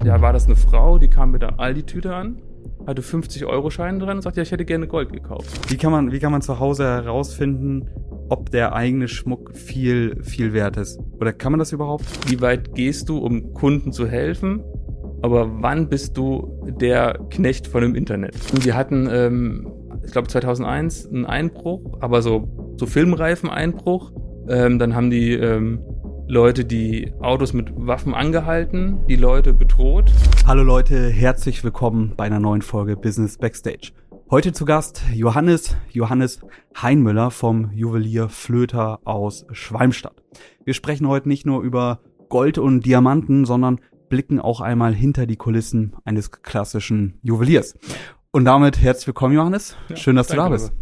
ja, war das eine Frau, die kam mit der Aldi-Tüte an, hatte 50-Euro-Schein drin und sagte, ja, ich hätte gerne Gold gekauft. Wie kann man zu Hause herausfinden, ob der eigene Schmuck viel wert ist? Oder kann man das überhaupt? Wie weit gehst du, um Kunden zu helfen? Aber wann bist du der Knecht von dem Internet? Und wir hatten, ich glaube 2001 einen Einbruch, aber so Filmreifen-Einbruch. Dann haben die Leute die Autos mit Waffen angehalten, die Leute bedroht. Hallo Leute, herzlich willkommen bei einer neuen Folge Business Backstage. Heute zu Gast Johannes Heinmüller vom Juwelier Flöter aus Schwalmstadt. Wir sprechen heute nicht nur über Gold und Diamanten, sondern blicken auch einmal hinter die Kulissen eines klassischen Juweliers. Und damit herzlich willkommen, Johannes. Ja, schön, dass du da bist.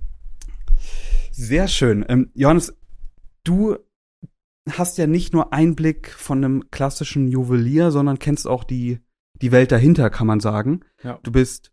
Sehr schön. Johannes, du hast ja nicht nur Einblick von einem klassischen Juwelier, sondern kennst auch die Welt dahinter, kann man sagen. Ja. Du bist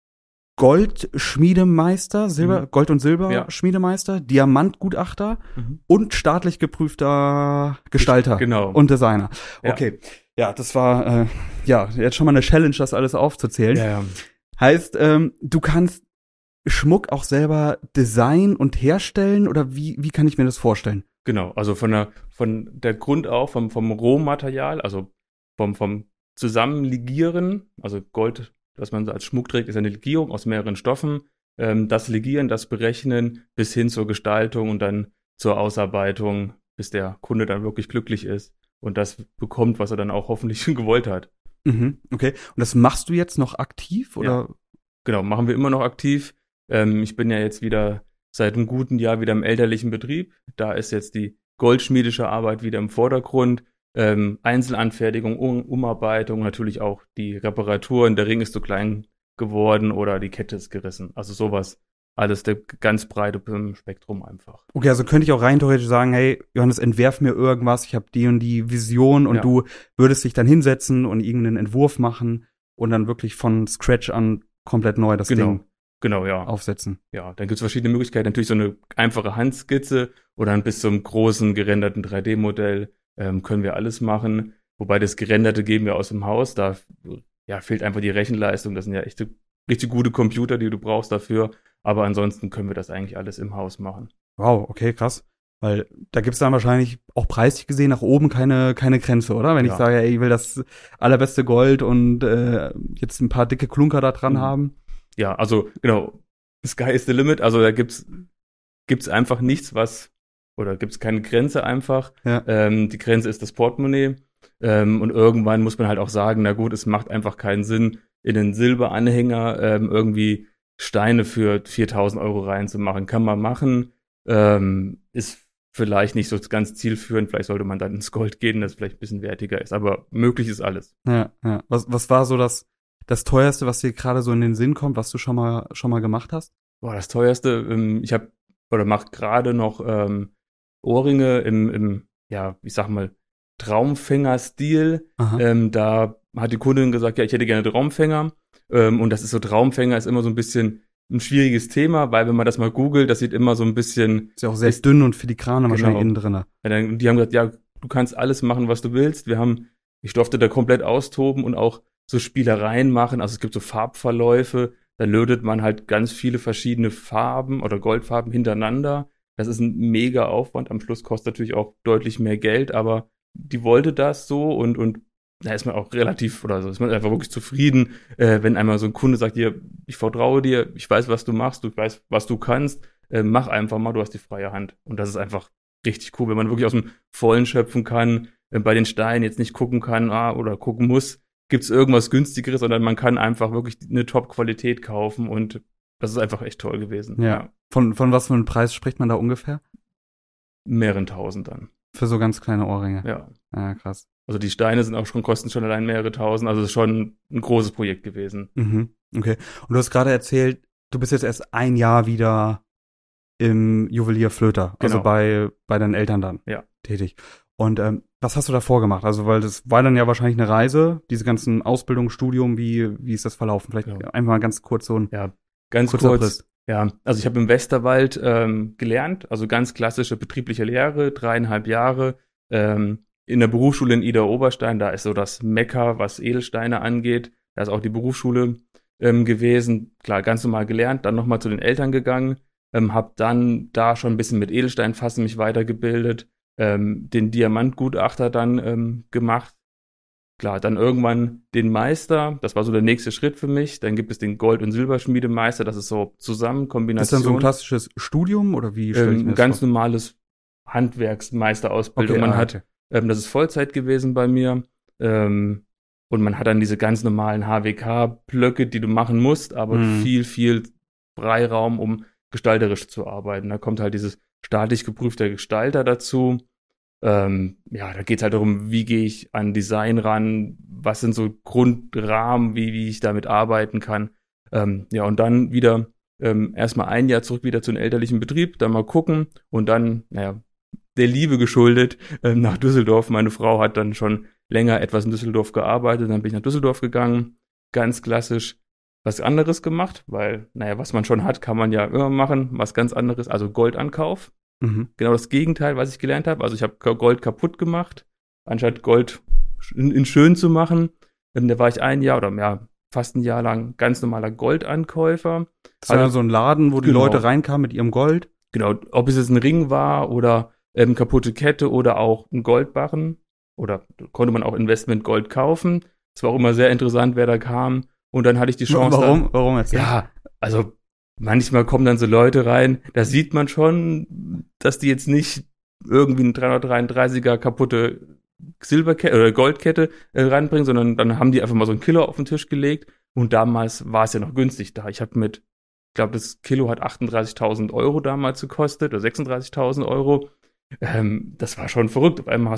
Goldschmiedemeister, Gold- und Silberschmiedemeister, Diamantgutachter und staatlich geprüfter Gestalter und Designer. Okay, ja, das war jetzt schon mal eine Challenge, das alles aufzuzählen. Ja. Heißt, du kannst Schmuck auch selber designen und herstellen, oder wie kann ich mir das vorstellen? Genau, also von der Grund auf, vom Rohmaterial, also vom Zusammenlegieren, also Gold, was man so als Schmuck trägt, ist eine Legierung aus mehreren Stoffen. Das Legieren, das Berechnen bis hin zur Gestaltung und dann zur Ausarbeitung, bis der Kunde dann wirklich glücklich ist und das bekommt, was er dann auch hoffentlich gewollt hat. Okay, und das machst du jetzt noch aktiv, oder? Ja. Genau, machen wir immer noch aktiv. Ich bin ja jetzt wieder seit einem guten Jahr wieder im elterlichen Betrieb. Da ist jetzt die goldschmiedische Arbeit wieder im Vordergrund. Einzelanfertigung, Umarbeitung, natürlich auch die Reparaturen. Der Ring ist zu klein geworden oder die Kette ist gerissen. Also sowas. Alles der ganz breite Spektrum einfach. Okay, also könnte ich auch rein theoretisch sagen, hey, Johannes, entwerf mir irgendwas, ich habe die und die Vision und du würdest dich dann hinsetzen und irgendeinen Entwurf machen und dann wirklich von Scratch an komplett neu das Ding aufsetzen. Ja, dann gibt's verschiedene Möglichkeiten. Natürlich so eine einfache Handskizze oder dann bis zum großen gerenderten 3D-Modell können wir alles machen. Wobei das Gerenderte geben wir aus dem Haus. Da fehlt einfach die Rechenleistung. Das sind ja echte richtig gute Computer, die du brauchst dafür. Aber ansonsten können wir das eigentlich alles im Haus machen. Wow, okay, krass. Weil da gibt's dann wahrscheinlich auch preislich gesehen nach oben keine Grenze, oder? Wenn ich sage, ey, ich will das allerbeste Gold und jetzt ein paar dicke Klunker da dran haben. Ja, also genau, sky is the limit. Also da gibt's einfach nichts, oder gibt's keine Grenze einfach. Ja. Die Grenze ist das Portemonnaie. Und irgendwann muss man halt auch sagen, na gut, es macht einfach keinen Sinn, in den Silberanhänger irgendwie Steine für 4.000 Euro reinzumachen. Kann man machen, ist vielleicht nicht so ganz zielführend. Vielleicht sollte man dann ins Gold gehen, das vielleicht ein bisschen wertiger ist. Aber möglich ist alles. Ja. Was war so das Teuerste, was dir gerade so in den Sinn kommt, was du schon mal gemacht hast? Boah, das Teuerste, ich mache gerade noch Ohrringe im ich sag mal, Traumfänger-Stil. Da hat die Kundin gesagt, ja, ich hätte gerne Traumfänger. Und das ist so, Traumfänger ist immer so ein bisschen ein schwieriges Thema, weil wenn man das mal googelt, das sieht immer so ein bisschen... Ist ja auch sehr dünn und filigran wahrscheinlich innen drin. Ja, die haben gesagt, ja, du kannst alles machen, was du willst. Ich durfte da komplett austoben und auch so Spielereien machen. Also es gibt so Farbverläufe, da lötet man halt ganz viele verschiedene Farben oder Goldfarben hintereinander. Das ist ein mega Aufwand. Am Schluss kostet natürlich auch deutlich mehr Geld, aber die wollte das so und da ist man auch relativ, oder so ist man einfach wirklich zufrieden, wenn einmal so ein Kunde sagt, hier, ich vertraue dir, ich weiß, was du machst, du weißt, was du kannst, mach einfach mal, du hast die freie Hand. Und das ist einfach richtig cool, wenn man wirklich aus dem Vollen schöpfen kann, bei den Steinen jetzt nicht gucken kann oder gucken muss, gibt's irgendwas günstigeres, sondern man kann einfach wirklich eine Top-Qualität kaufen und das ist einfach echt toll gewesen. Ja. Von was für einem Preis spricht man da ungefähr? Mehreren Tausend dann. Für so ganz kleine Ohrringe? Ja. Ja, krass. Also die Steine kosten schon allein mehrere Tausend, also es ist schon ein großes Projekt gewesen. Okay. Und du hast gerade erzählt, du bist jetzt erst ein Jahr wieder im Juwelier Flöter, also bei deinen Eltern dann tätig. Und was hast du davor gemacht? Also, weil das war dann ja wahrscheinlich eine Reise, diese ganzen Ausbildung, Studium, wie ist das verlaufen? Vielleicht einfach mal ganz kurz so ein ganz kurz. Ja, also ich habe im Westerwald gelernt, also ganz klassische betriebliche Lehre, 3,5 Jahre. in der Berufsschule in Idar-Oberstein, da ist so das Mekka, was Edelsteine angeht. Da ist auch die Berufsschule gewesen. Klar, ganz normal gelernt, dann nochmal zu den Eltern gegangen, habe dann da schon ein bisschen mit Edelsteinfassen mich weitergebildet, den Diamantgutachter dann gemacht. Klar, dann irgendwann den Meister, das war so der nächste Schritt für mich. Dann gibt es den Gold- und Silberschmiedemeister, das ist so zusammen, Kombination. Ist das dann so ein klassisches Studium oder wie stelle ich mir das ganz vor? normales Handwerksmeisterausbildung. Okay, Man okay. hat, das ist Vollzeit gewesen bei mir. Und man hat dann diese ganz normalen HWK-Blöcke, die du machen musst, aber viel Freiraum, um gestalterisch zu arbeiten. Da kommt halt dieses staatlich geprüfter Gestalter dazu. Da geht's halt darum, wie gehe ich an Design ran, was sind so Grundrahmen, wie ich damit arbeiten kann. Und dann wieder erstmal ein Jahr zurück wieder zu einem elterlichen Betrieb, dann mal gucken und dann, der Liebe geschuldet, nach Düsseldorf. Meine Frau hat dann schon länger etwas in Düsseldorf gearbeitet, dann bin ich nach Düsseldorf gegangen, ganz klassisch was anderes gemacht, weil, was man schon hat, kann man ja immer machen, was ganz anderes, also Goldankauf. Genau das Gegenteil, was ich gelernt habe. Also ich habe Gold kaputt gemacht, anstatt Gold in schön zu machen. Da war ich ein Jahr oder fast ein Jahr lang ganz normaler Goldankäufer. Das war so ein Laden, wo die Leute reinkamen mit ihrem Gold. Genau, ob es jetzt ein Ring war oder kaputte Kette oder auch ein Goldbarren. Oder konnte man auch Investment Gold kaufen. Es war auch immer sehr interessant, wer da kam. Und dann hatte ich die Chance. Warum jetzt? Ja, also manchmal kommen dann so Leute rein, da sieht man schon, dass die jetzt nicht irgendwie eine 333er kaputte Silberkette oder Goldkette reinbringen, sondern dann haben die einfach mal so ein Kilo auf den Tisch gelegt und damals war es ja noch günstig da. Ich glaube, das Kilo hat 38.000 Euro damals gekostet oder 36.000 Euro. Das war schon verrückt. Auf einmal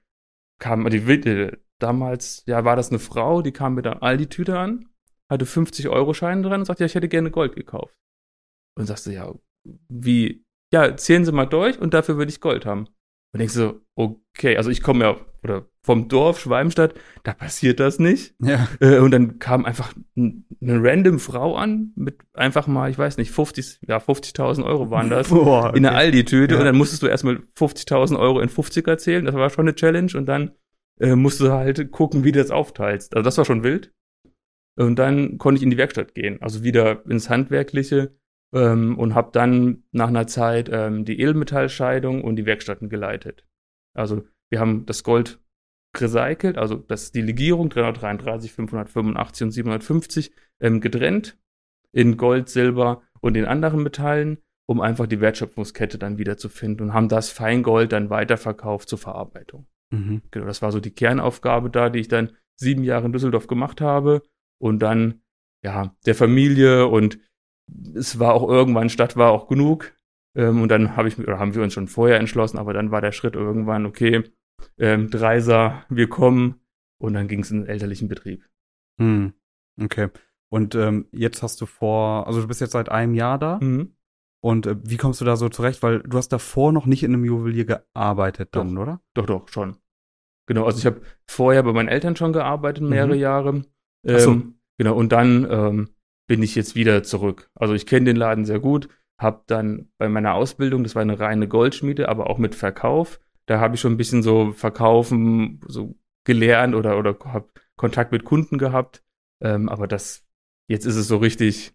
damals war das eine Frau, die kam mit der Aldi-Tüte an, hatte 50-Euro-Scheine dran und sagte, ich hätte gerne Gold gekauft. Und sagst du, wie? Ja, zählen Sie mal durch und dafür würde ich Gold haben. Und denkst so, okay, also ich komme oder vom Dorf Schwalmstadt, da passiert das nicht. Ja. Und dann kam einfach eine random Frau an mit einfach mal, ich weiß nicht, 50.000 Euro waren das, Boah, okay. in einer Aldi-Tüte. Ja. Und dann musstest du erstmal 50.000 Euro in 50er zählen. Das war schon eine Challenge. Und dann musst du halt gucken, wie du das aufteilst. Also das war schon wild. Und dann konnte ich in die Werkstatt gehen, also wieder ins Handwerkliche und habe dann nach einer Zeit die Edelmetallscheidung und die Werkstätten geleitet. Also wir haben das Gold recycelt, also die Legierung 333, 585 und 750 getrennt in Gold, Silber und den anderen Metallen, um einfach die Wertschöpfungskette dann wieder zu finden und haben das Feingold dann weiterverkauft zur Verarbeitung. Genau, das war so die Kernaufgabe da, die ich dann 7 Jahre in Düsseldorf gemacht habe. Und dann, der Familie und es war auch irgendwann, Stadt war auch genug. Und dann haben wir uns schon vorher entschlossen, aber dann war der Schritt irgendwann, okay, Dreiser, wir kommen. Und dann ging es in den elterlichen Betrieb. Okay. Und jetzt hast du du bist jetzt seit einem Jahr da. Und wie kommst du da so zurecht? Weil du hast davor noch nicht in einem Juwelier gearbeitet dann, oder? Doch, schon. Genau, also ich habe vorher bei meinen Eltern schon gearbeitet, mehrere Jahre. Genau, und dann bin ich jetzt wieder zurück. Also ich kenne den Laden sehr gut, habe dann bei meiner Ausbildung, das war eine reine Goldschmiede, aber auch mit Verkauf, da habe ich schon ein bisschen so Verkaufen so gelernt oder habe Kontakt mit Kunden gehabt. Aber jetzt ist es so richtig,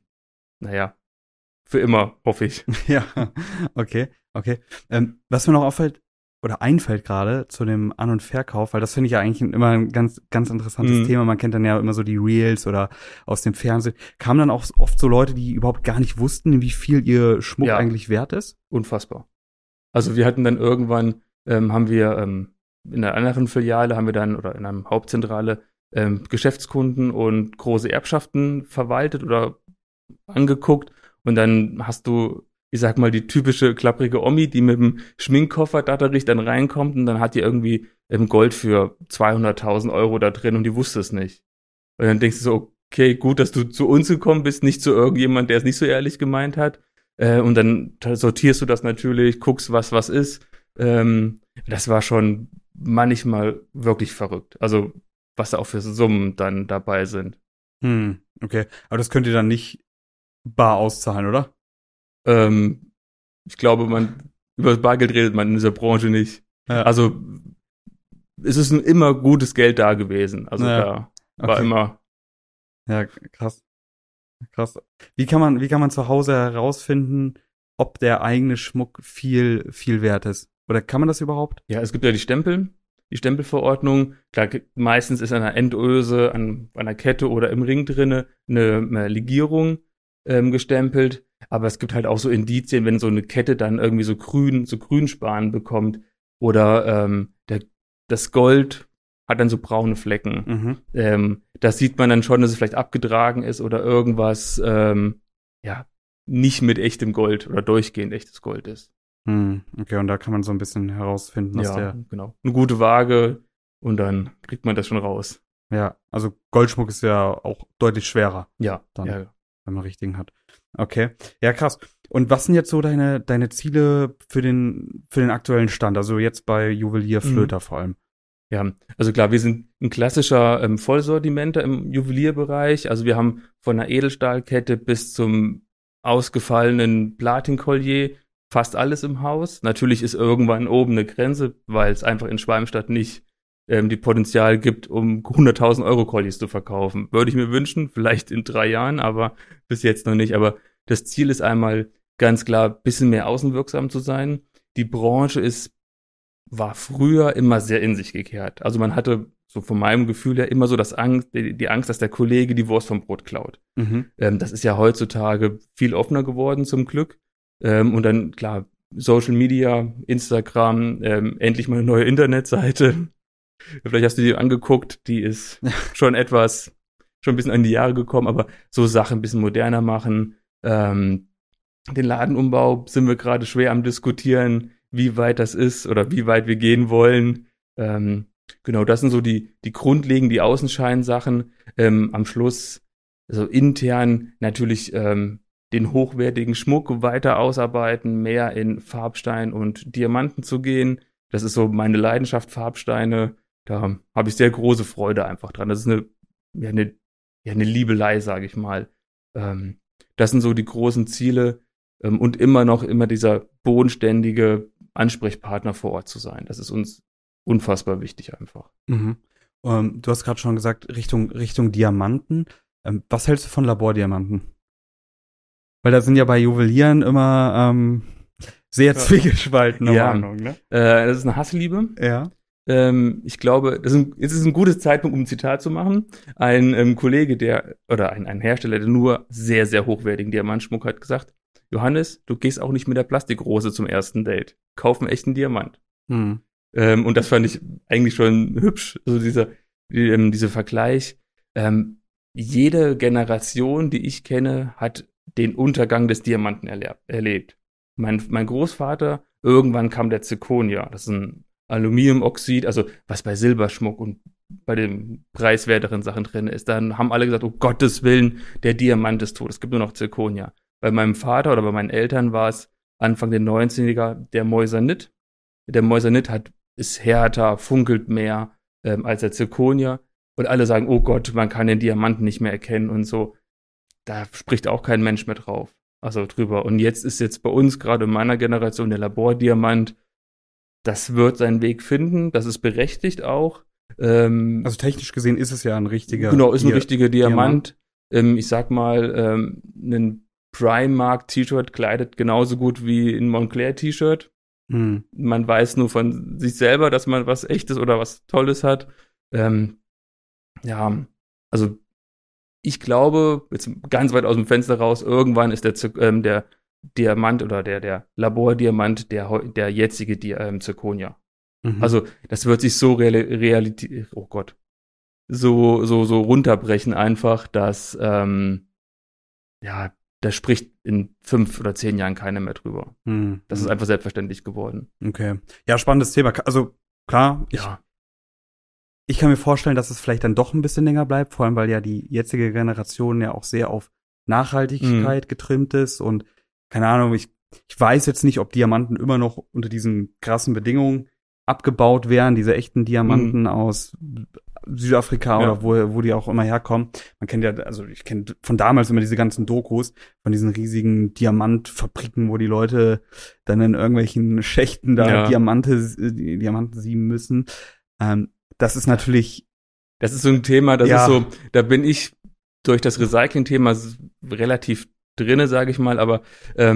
für immer, hoffe ich. Ja, okay. Was mir noch auffällt, oder einfällt gerade zu dem An- und Verkauf, weil das finde ich ja eigentlich immer ein ganz, ganz interessantes Thema. Man kennt dann ja immer so die Reels oder aus dem Fernsehen. Kamen dann auch oft so Leute, die überhaupt gar nicht wussten, wie viel ihr Schmuck eigentlich wert ist? Unfassbar. Also wir hatten dann irgendwann, haben wir in einer anderen Filiale, oder in einer Hauptzentrale Geschäftskunden und große Erbschaften verwaltet oder angeguckt. Und dann hast du, ich sag mal, die typische klapprige Omi, die mit dem Schminkkoffer datterig dann reinkommt und dann hat die irgendwie Gold für 200.000 Euro da drin und die wusste es nicht. Und dann denkst du so, okay, gut, dass du zu uns gekommen bist, nicht zu irgendjemand, der es nicht so ehrlich gemeint hat. Und dann sortierst du das natürlich, guckst, was ist. Das war schon manchmal wirklich verrückt. Also, was da auch für Summen dann dabei sind. Okay, aber das könnt ihr dann nicht bar auszahlen, oder? Ich glaube, über das Bargeld redet man in dieser Branche nicht. Ja. Also es ist immer gutes Geld da gewesen. Also Ja, da war okay. immer. Ja, krass. Krass. Wie kann man zu Hause herausfinden, ob der eigene Schmuck viel wert ist? Oder kann man das überhaupt? Ja, es gibt ja die Stempelverordnung. Klar, meistens ist an einer Endöse, an einer Kette oder im Ring drinne eine Legierung gestempelt. Aber es gibt halt auch so Indizien, wenn so eine Kette dann irgendwie so Grünspan bekommt oder das Gold hat dann so braune Flecken. Das sieht man dann schon, dass es vielleicht abgetragen ist oder irgendwas nicht mit echtem Gold oder durchgehend echtes Gold ist. Okay, und da kann man so ein bisschen herausfinden, dass genau. Eine gute Waage und dann kriegt man das schon raus. Ja, also Goldschmuck ist ja auch deutlich schwerer. Ja, dann, ja. wenn man richtigen hat. Okay, ja krass. Und was sind jetzt so deine Ziele für den aktuellen Stand? Also jetzt bei Juwelier Flöter vor allem. Ja, also klar, wir sind ein klassischer Vollsortimenter im Juwelierbereich. Also wir haben von einer Edelstahlkette bis zum ausgefallenen Platin-Collier fast alles im Haus. Natürlich ist irgendwann oben eine Grenze, weil es einfach in Schwalmstadt nicht die Potenzial gibt, um 100.000 Euro Colliers zu verkaufen. Würde ich mir wünschen, vielleicht in 3 Jahren, aber bis jetzt noch nicht. Aber das Ziel ist einmal ganz klar, ein bisschen mehr außenwirksam zu sein. Die Branche war früher immer sehr in sich gekehrt. Also man hatte so von meinem Gefühl her immer so die Angst, dass der Kollege die Wurst vom Brot klaut. Das ist ja heutzutage viel offener geworden zum Glück. Und dann, klar, Social Media, Instagram, endlich mal eine neue Internetseite. Vielleicht hast du die angeguckt, die ist schon ein bisschen an die Jahre gekommen, aber so Sachen ein bisschen moderner machen. Den Ladenumbau sind wir gerade schwer am diskutieren, wie weit das ist oder wie weit wir gehen wollen. Genau, das sind so die grundlegenden, die Außenscheinsachen. Am Schluss, also intern natürlich den hochwertigen Schmuck weiter ausarbeiten, mehr in Farbstein und Diamanten zu gehen. Das ist so meine Leidenschaft, Farbsteine. Da habe ich sehr große Freude einfach dran. Das ist eine Liebelei, sage ich mal. Das sind so die großen Ziele und immer dieser bodenständige Ansprechpartner vor Ort zu sein. Das ist uns unfassbar wichtig einfach. Du hast gerade schon gesagt, Richtung Diamanten. Was hältst du von Labordiamanten? Weil da sind ja bei Juwelieren immer sehr zwiegespaltene Meinungen, ne? Das ist eine Hassliebe. Ja. Ich glaube, es ist ein gutes Zeitpunkt, um ein Zitat zu machen. Ein Kollege, ein Hersteller, der nur sehr, sehr hochwertigen Diamantschmuck hat, gesagt: Johannes, du gehst auch nicht mit der Plastikrose zum ersten Date. Kauf einen echten Diamant. Und das fand ich eigentlich schon hübsch, so dieser Vergleich. Jede Generation, die ich kenne, hat den Untergang des Diamanten erlebt. Mein Großvater, irgendwann kam der Zirconia. Das ist ein Aluminiumoxid, also was bei Silberschmuck und bei den preiswerteren Sachen drin ist. Dann haben alle gesagt, um Gottes Willen, der Diamant ist tot. Es gibt nur noch Zirconia. Bei meinem Vater oder bei meinen Eltern war es Anfang der 90er der Moissanit. Der Moissanit ist härter, funkelt mehr als der Zirconia. Und alle sagen, oh Gott, man kann den Diamanten nicht mehr erkennen und so. Da spricht auch kein Mensch mehr drüber. Und jetzt bei uns, gerade in meiner Generation, der Labordiamant. Das wird seinen Weg finden. Das ist berechtigt auch. Also technisch gesehen ist es ja ein richtiger Genau, ist ein richtiger Diamant. Ich sag mal, ein Primark-T-Shirt kleidet genauso gut wie ein Moncler-T-Shirt. Man weiß nur von sich selber, dass man was Echtes oder was Tolles hat. Also ich glaube, jetzt ganz weit aus dem Fenster raus, irgendwann ist der Diamant oder der Labordiamant der jetzige Zirconia. Also das wird sich so so runterbrechen einfach, dass da spricht in 5 oder 10 Jahren keiner mehr drüber. Das ist einfach selbstverständlich geworden. Okay. Ja, spannendes Thema. Also klar, ich kann mir vorstellen, dass es vielleicht dann doch ein bisschen länger bleibt, vor allem weil ja die jetzige Generation ja auch sehr auf Nachhaltigkeit getrimmt ist und keine Ahnung, ich weiß jetzt nicht, ob Diamanten immer noch unter diesen krassen Bedingungen abgebaut werden, diese echten Diamanten aus Südafrika oder wo die auch immer herkommen. Man kennt ja, also ich kenne von damals immer diese ganzen Dokus von diesen riesigen Diamantfabriken, wo die Leute dann in irgendwelchen Schächten da Diamanten sieben müssen. Das ist natürlich. Das ist so ein Thema, das Ja. ist so, da bin ich durch das Recycling-Thema relativ drinne, sage ich mal, aber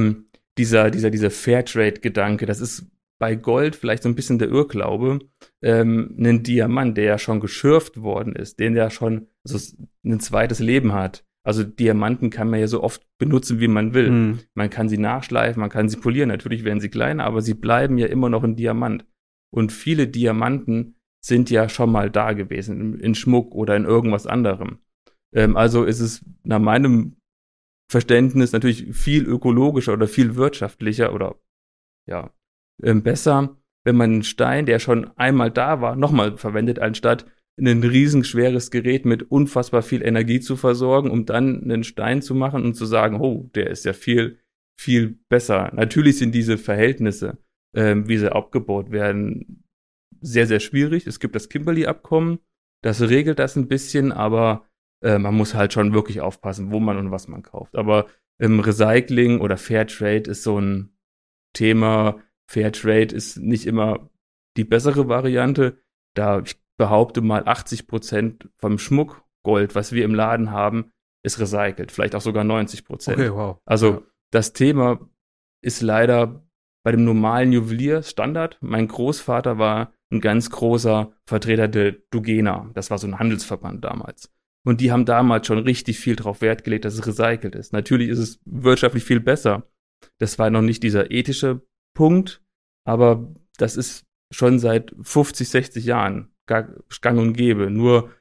dieser Fairtrade-Gedanke, das ist bei Gold vielleicht so ein bisschen der Irrglaube. Ein Diamant, der ja schon geschürft worden ist, den ja schon ein zweites Leben hat. Also Diamanten kann man ja so oft benutzen, wie man will. Man kann sie nachschleifen, man kann sie polieren. Natürlich werden sie kleiner, aber sie bleiben ja immer noch ein Diamant. Und viele Diamanten sind ja schon mal da gewesen, in Schmuck oder in irgendwas anderem. Also ist es nach meinem Verständnis natürlich viel ökologischer oder viel wirtschaftlicher oder ja besser, wenn man einen Stein, der schon einmal da war, nochmal verwendet, anstatt ein riesenschweres Gerät mit unfassbar viel Energie zu versorgen, um dann einen Stein zu machen und zu sagen, oh, der ist ja viel, viel besser. Natürlich sind diese Verhältnisse, wie sie abgebaut werden, sehr, sehr schwierig. Es gibt das Kimberley-Abkommen, das regelt das ein bisschen, aber man muss halt schon wirklich aufpassen, wo man und was man kauft. Aber Recycling oder Fairtrade ist so ein Thema. Fairtrade ist nicht immer die bessere Variante. Da ich behaupte mal 80% vom Schmuckgold, was wir im Laden haben, ist recycelt. Vielleicht auch sogar 90%. Okay, wow. Also das Thema ist leider bei dem normalen Juwelier Standard. Mein Großvater war ein ganz großer Vertreter der Dugena. Das war so ein Handelsverband damals. Und die haben damals schon richtig viel drauf Wert gelegt, dass es recycelt ist. Natürlich ist es wirtschaftlich viel besser. Das war noch nicht dieser ethische Punkt, aber das ist schon seit 50, 60 Jahren gang und gäbe. Nur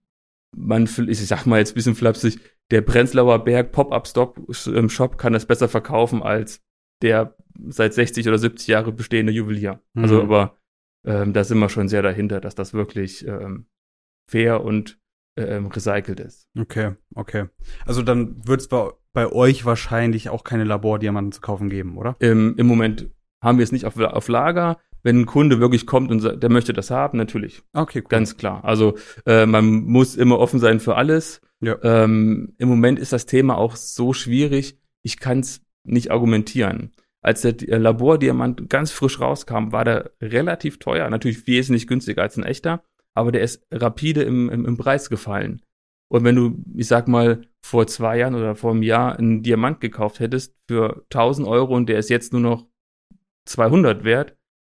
ich sag mal jetzt ein bisschen flapsig, der Prenzlauer Berg Pop-Up-Shop kann das besser verkaufen als der seit 60 oder 70 Jahre bestehende Juwelier. Also aber da sind wir schon sehr dahinter, dass das wirklich fair und recycelt ist. Okay. Also dann wird es bei euch wahrscheinlich auch keine Labordiamanten zu kaufen geben, oder? Im Moment haben wir es nicht auf Lager. Wenn ein Kunde wirklich kommt und der möchte das haben, natürlich. Okay, cool. Ganz klar. Also man muss immer offen sein für alles. Ja. Im Moment ist das Thema auch so schwierig, ich kann es nicht argumentieren. Als der Labordiamant ganz frisch rauskam, war der relativ teuer. Natürlich wesentlich günstiger als ein echter, aber der ist rapide im Preis gefallen. Und wenn du, ich sag mal, vor 2 Jahren oder vor einem Jahr einen Diamant gekauft hättest für 1.000 Euro und der ist jetzt nur noch 200 wert,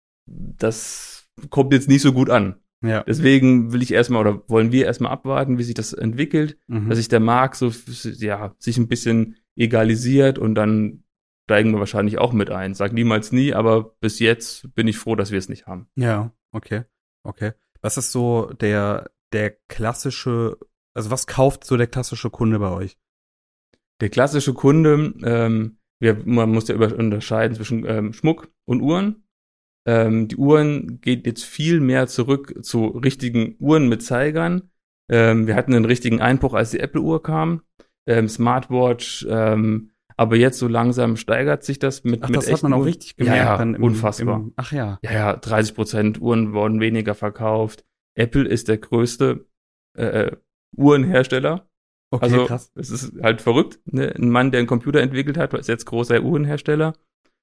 das kommt jetzt nicht so gut an. Ja. Deswegen wollen wir erstmal abwarten, wie sich das entwickelt, dass sich der Markt sich ein bisschen egalisiert und dann steigen wir wahrscheinlich auch mit ein. Sag niemals nie, aber bis jetzt bin ich froh, dass wir es nicht haben. Ja, okay. Was ist so der klassische, also was kauft so der klassische Kunde bei euch? Der klassische Kunde, man muss ja unterscheiden zwischen Schmuck und Uhren. Die Uhren geht jetzt viel mehr zurück zu richtigen Uhren mit Zeigern. Wir hatten einen richtigen Einbruch, als die Apple-Uhr kam. Smartwatch, aber jetzt so langsam steigert sich das mit das hat man auch richtig gemerkt. Ja, dann unfassbar. Ach ja. Ja, 30% Uhren wurden weniger verkauft. Apple ist der größte Uhrenhersteller. Okay, also, krass. Es ist halt verrückt. Ne? Ein Mann, der einen Computer entwickelt hat, ist jetzt großer Uhrenhersteller.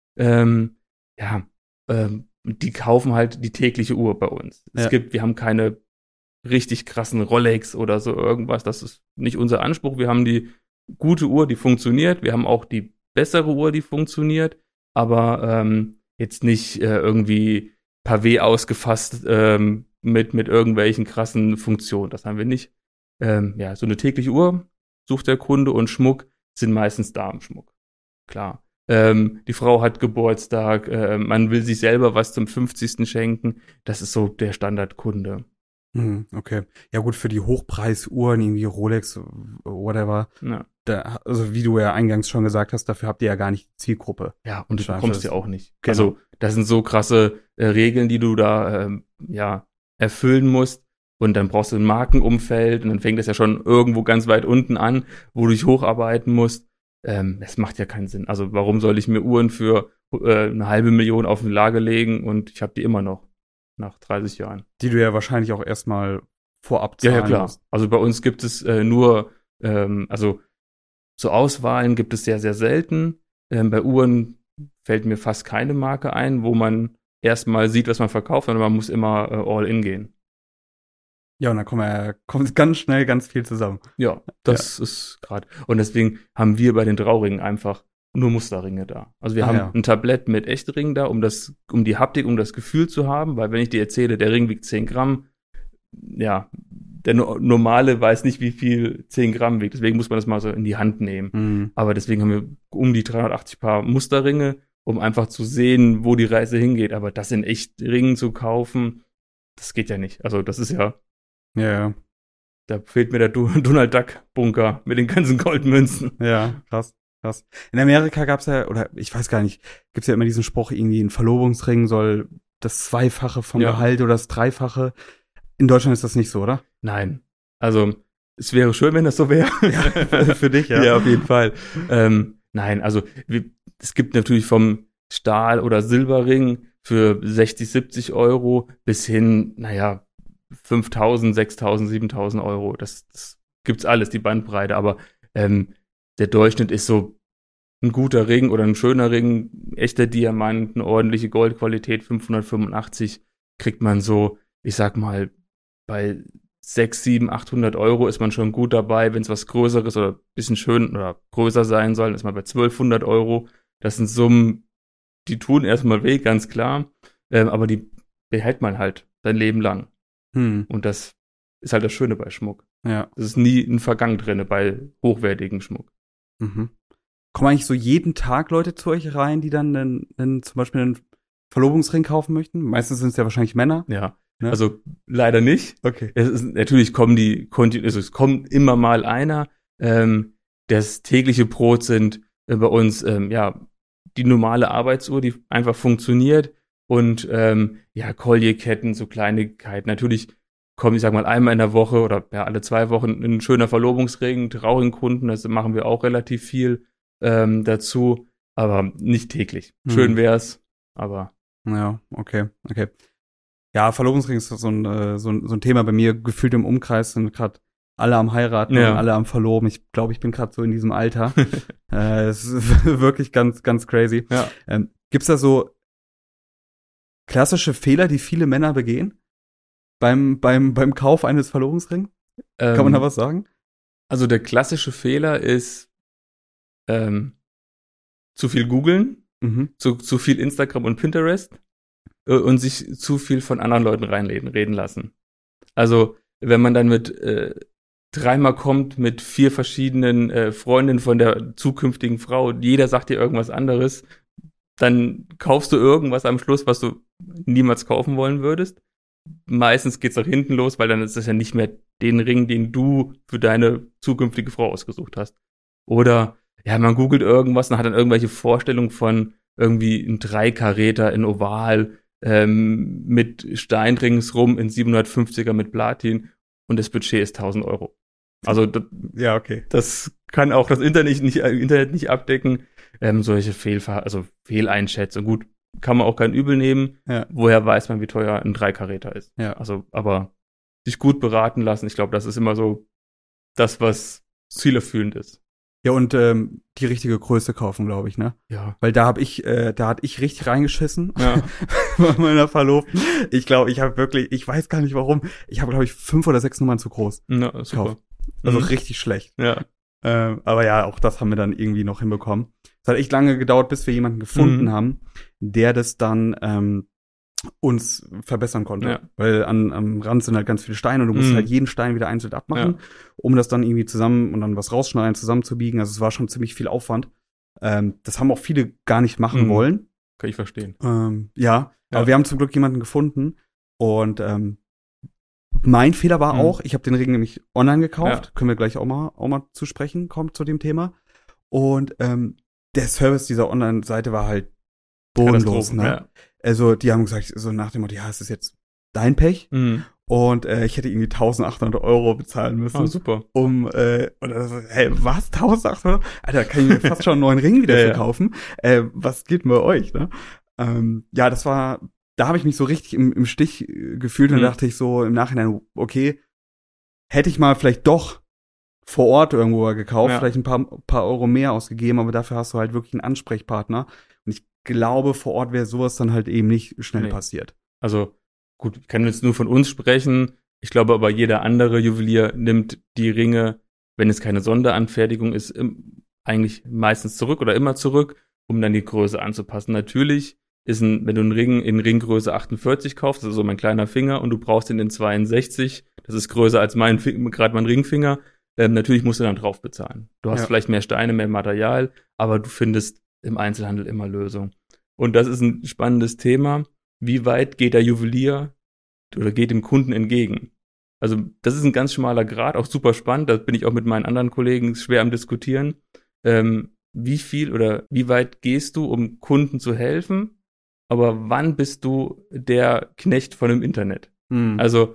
Die kaufen halt die tägliche Uhr bei uns. Wir haben keine richtig krassen Rolex oder so irgendwas. Das ist nicht unser Anspruch. Wir haben die gute Uhr, die funktioniert. Wir haben auch die bessere Uhr, die funktioniert. Aber jetzt nicht irgendwie pavé ausgefasst mit irgendwelchen krassen Funktionen. Das haben wir nicht. So eine tägliche Uhr sucht der Kunde und Schmuck sind meistens Damenschmuck. Klar. Die Frau hat Geburtstag, man will sich selber was zum 50. schenken. Das ist so der Standardkunde. Okay. Ja gut, für die Hochpreisuhren, irgendwie Rolex, whatever. Ja. Also wie du ja eingangs schon gesagt hast, dafür habt ihr ja gar nicht die Zielgruppe. Ja, und du bekommst ja auch nicht. Genau. Also das sind so krasse Regeln, die du da erfüllen musst. Und dann brauchst du ein Markenumfeld und dann fängt das ja schon irgendwo ganz weit unten an, wo du dich hocharbeiten musst. Es macht ja keinen Sinn. Also warum soll ich mir Uhren für 500.000 auf ein Lager legen und ich habe die immer noch nach 30 Jahren. Die du ja wahrscheinlich auch erstmal vorab zahlen Ja, klar. musst. Also bei uns gibt es nur, so Auswahlen gibt es sehr, sehr selten. Bei Uhren fällt mir fast keine Marke ein, wo man erstmal sieht, was man verkauft, sondern man muss immer all in gehen. Ja, und dann kommt ganz schnell ganz viel zusammen. Ja, das ist gerade. Und deswegen haben wir bei den Trauringen einfach nur Musterringe da. Also wir haben ein Tablett mit Echtringen da, um die Haptik, um das Gefühl zu haben, weil wenn ich dir erzähle, der Ring wiegt 10 Gramm, ja, der Normale weiß nicht, wie viel 10 Gramm wiegt. Deswegen muss man das mal so in die Hand nehmen. Mhm. Aber deswegen haben wir um die 380 Paar Musterringe, um einfach zu sehen, wo die Reise hingeht. Aber das in Echtringen zu kaufen, das geht ja nicht. Also das ist ja. Ja. Da fehlt mir der Donald Duck Bunker mit den ganzen Goldmünzen. Ja, krass. In Amerika gab's ja, oder ich weiß gar nicht, gibt's ja immer diesen Spruch, irgendwie ein Verlobungsring soll das Zweifache vom Gehalt oder das Dreifache. In Deutschland ist das nicht so, oder? Nein. Also, es wäre schön, wenn das so wäre. Ja, für dich, ja. Ja, auf jeden Fall. Nein, also, es gibt natürlich vom Stahl- oder Silberring für 60, 70 Euro bis hin, 5.000, 6.000, 7.000 Euro. Das gibt's alles, die Bandbreite. Aber der Durchschnitt ist so ein guter Ring oder ein schöner Ring, echter Diamant, eine ordentliche Goldqualität, 585, kriegt man so, ich sag mal, bei 6, 7, 800 Euro ist man schon gut dabei. Wenn es was Größeres oder ein bisschen schön oder größer sein soll, ist man bei 1.200 Euro. Das sind Summen, die tun erstmal weh, ganz klar. Aber die behält man halt sein Leben lang. Und das ist halt das Schöne bei Schmuck. Ja. Es ist nie ein Vergang drinne bei hochwertigem Schmuck. Mhm. Kommen eigentlich so jeden Tag Leute zu euch rein, die dann zum Beispiel einen Verlobungsring kaufen möchten? Meistens sind es ja wahrscheinlich Männer. Ja, ne? Also leider nicht. Okay. Natürlich es kommt immer mal einer. Das tägliche Brot sind bei uns die normale Arbeitsuhr, die einfach funktioniert. Und Kollierketten, so Kleinigkeiten. Natürlich kommt, ich sag mal, einmal in der Woche oder alle 2 Wochen ein schöner Verlobungsring, traurigen Kunden, das machen wir auch relativ viel dazu, aber nicht täglich. Schön wär's, aber. Ja, okay. Ja, Verlobungsring ist so ein Thema bei mir. Gefühlt im Umkreis sind gerade alle am heiraten und alle am verloben. Ich glaube, ich bin gerade so in diesem Alter. Es ist wirklich ganz, ganz crazy. Ja. Gibt's da so klassische Fehler, die viele Männer begehen beim Kauf eines Verlobungsrings? Kann man da was sagen? Also der klassische Fehler ist zu viel googeln, zu viel Instagram und Pinterest und sich zu viel von anderen Leuten reden lassen. Also wenn man dann mit dreimal kommt mit 4 verschiedenen Freundinnen von der zukünftigen Frau, jeder sagt dir irgendwas anderes, dann kaufst du irgendwas am Schluss, was du niemals kaufen wollen würdest. Meistens geht's nach hinten los, weil dann ist das ja nicht mehr den Ring, den du für deine zukünftige Frau ausgesucht hast. Oder man googelt irgendwas und hat dann irgendwelche Vorstellungen von irgendwie ein 3-Karäter in Oval mit Stein ringsrum in 750er mit Platin und das Budget ist 1.000 Euro. Also das kann auch das Internet nicht abdecken. Solche Fehleinschätzungen. Gut, kann man auch kein Übel nehmen. Ja. Woher weiß man, wie teuer ein 3-Karäter ist? Ja. Also, aber sich gut beraten lassen, ich glaube, das ist immer so das, was zielerfüllend ist. Ja, und die richtige Größe kaufen, glaube ich, ne? Ja. Weil da hatte ich richtig reingeschissen bei meiner Verlobten. Ich glaube, ich weiß gar nicht warum, ich habe, glaube ich, 5 oder 6 Nummern zu groß gekauft. Also richtig schlecht. Ja. Aber ja, auch das haben wir dann irgendwie noch hinbekommen. Es hat echt lange gedauert, bis wir jemanden gefunden haben, der das dann uns verbessern konnte. Ja. Weil am Rand sind halt ganz viele Steine und du musst halt jeden Stein wieder einzeln abmachen, um das dann irgendwie zusammen und dann was rausschneiden, zusammenzubiegen. Also es war schon ziemlich viel Aufwand. Das haben auch viele gar nicht machen wollen. Kann ich verstehen. Aber wir haben zum Glück jemanden gefunden und mein Fehler war auch, ich habe den Ring nämlich online gekauft, können wir gleich auch mal zu sprechen kommen zu dem Thema. Und der Service dieser Online-Seite war halt bodenlos, ne? Ja. Also die haben gesagt, so nach dem Motto, es ist jetzt dein Pech. Und ich hätte irgendwie 1.800 Euro bezahlen müssen. Oh, super. Was? 1.800? Alter, kann ich mir fast schon einen neuen Ring wieder verkaufen. Was geht bei euch, ne? Da habe ich mich so richtig im Stich gefühlt und dachte ich so im Nachhinein, okay, hätte ich mal vielleicht doch vor Ort irgendwo gekauft, vielleicht ein paar Euro mehr ausgegeben, aber dafür hast du halt wirklich einen Ansprechpartner. Und ich glaube, vor Ort wäre sowas dann halt eben nicht schnell passiert. Also gut, ich kann jetzt nur von uns sprechen. Ich glaube aber, jeder andere Juwelier nimmt die Ringe, wenn es keine Sonderanfertigung ist, eigentlich meistens zurück oder immer zurück, um dann die Größe anzupassen. Natürlich wenn du einen Ring in Ringgröße 48 kaufst, das ist so mein kleiner Finger, und du brauchst ihn in 62, das ist größer als gerade mein Ringfinger, natürlich musst du dann drauf bezahlen. Du hast vielleicht mehr Steine, mehr Material, aber du findest im Einzelhandel immer Lösungen. Und das ist ein spannendes Thema. Wie weit geht der Juwelier oder geht dem Kunden entgegen? Also das ist ein ganz schmaler Grat, auch super spannend. Da bin ich auch mit meinen anderen Kollegen schwer am Diskutieren. Wie viel oder wie weit gehst du, um Kunden zu helfen? Aber wann bist du der Knecht von dem Internet? Also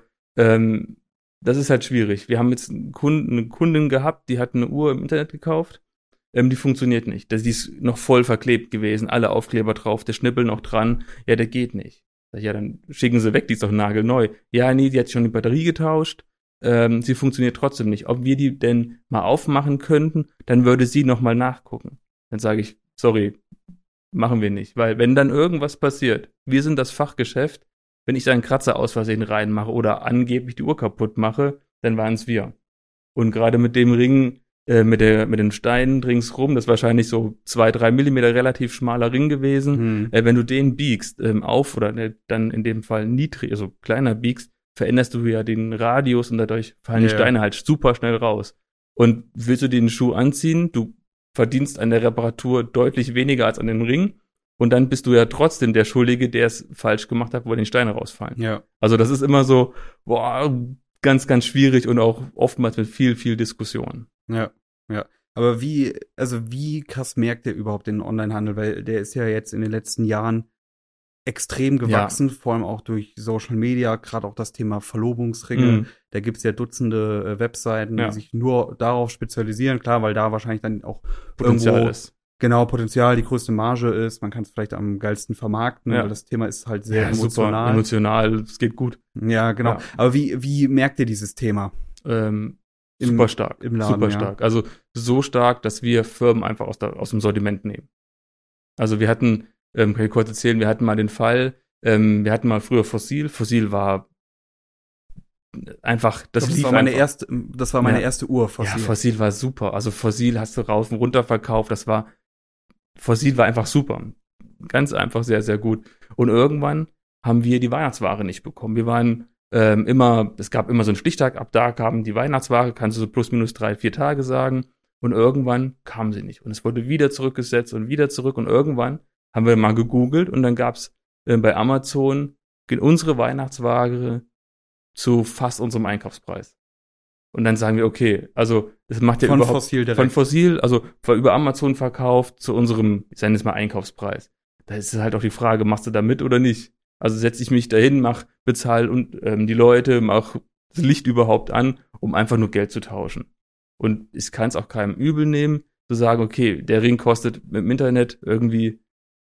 das ist halt schwierig. Wir haben jetzt eine Kundin gehabt, die hat eine Uhr im Internet gekauft. Die funktioniert nicht. Die ist noch voll verklebt gewesen, alle Aufkleber drauf, der Schnippel noch dran. Ja, der geht nicht. Ja, dann schicken sie weg, die ist doch nagelneu. Ja, nee, die hat schon die Batterie getauscht. Sie funktioniert trotzdem nicht. Ob wir die denn mal aufmachen könnten, dann würde sie noch mal nachgucken. Dann sage ich, sorry, machen wir nicht. Weil wenn dann irgendwas passiert, wir sind das Fachgeschäft, wenn ich da einen Kratzer aus Versehen reinmache oder angeblich die Uhr kaputt mache, dann waren es wir. Und gerade mit dem Ring, mit den Steinen ringsrum, das ist wahrscheinlich so 2-3 Millimeter relativ schmaler Ring gewesen. Wenn du den biegst, oder dann in dem Fall niedrig, also kleiner biegst, veränderst du ja den Radius und dadurch fallen die Steine halt super schnell raus. Und willst du den Schuh anziehen, du verdienst an der Reparatur deutlich weniger als an dem Ring. Und dann bist du ja trotzdem der Schuldige, der es falsch gemacht hat, wo die Steine rausfallen. Ja. Also das ist immer so, ganz, ganz schwierig und auch oftmals mit viel, viel Diskussion. Ja. Aber wie krass merkt der überhaupt den Onlinehandel? Weil der ist ja jetzt in den letzten Jahren extrem gewachsen, vor allem auch durch Social Media, gerade auch das Thema Verlobungsringe. Da gibt's ja Dutzende Webseiten, die sich nur darauf spezialisieren. Klar, weil da wahrscheinlich dann auch Potenzial ist. Genau, Potenzial, die größte Marge ist. Man kann es vielleicht am geilsten vermarkten, weil das Thema ist halt sehr emotional. Super emotional, es geht gut. Ja, genau. Ja. Aber wie merkt ihr dieses Thema? Super stark. Im Laden, super stark. Also so stark, dass wir Firmen einfach aus dem Sortiment nehmen. Also wir hatten, kann ich kurz erzählen, wir hatten mal den Fall, wir hatten mal früher Fossil. Fossil war einfach, das war meine erste Uhr, Fossil. Ja, Fossil war super. Also Fossil hast du rauf und runter verkauft, Fossil war einfach super. Ganz einfach sehr, sehr gut. Und irgendwann haben wir die Weihnachtsware nicht bekommen. Wir waren es gab immer so einen Stichtag, ab da kam die Weihnachtsware, kannst du so plus minus 3-4 Tage sagen. Und irgendwann kam sie nicht. Und es wurde wieder zurückgesetzt und wieder zurück. Und irgendwann haben wir mal gegoogelt und dann gab's bei Amazon unsere Weihnachtsware zu fast unserem Einkaufspreis. Und dann sagen wir, okay, also das macht ja überhaupt Fossil direkt. Von Fossil, also über Amazon verkauft zu unserem, ich sage jetzt mal Einkaufspreis. Da ist halt auch die Frage, machst du da mit oder nicht? Also setze ich mich dahin, bezahl und die Leute, mach das Licht überhaupt an, um einfach nur Geld zu tauschen. Und ich kann es auch keinem übel nehmen, zu sagen, okay, der Ring kostet im Internet irgendwie,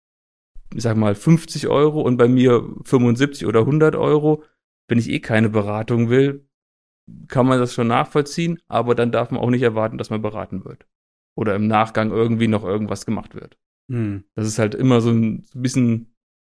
ich sag mal, 50 € und bei mir 75 oder 100 €. Wenn ich keine Beratung will, kann man das schon nachvollziehen, aber dann darf man auch nicht erwarten, dass man beraten wird. Oder im Nachgang irgendwie noch irgendwas gemacht wird. Das ist halt immer so ein bisschen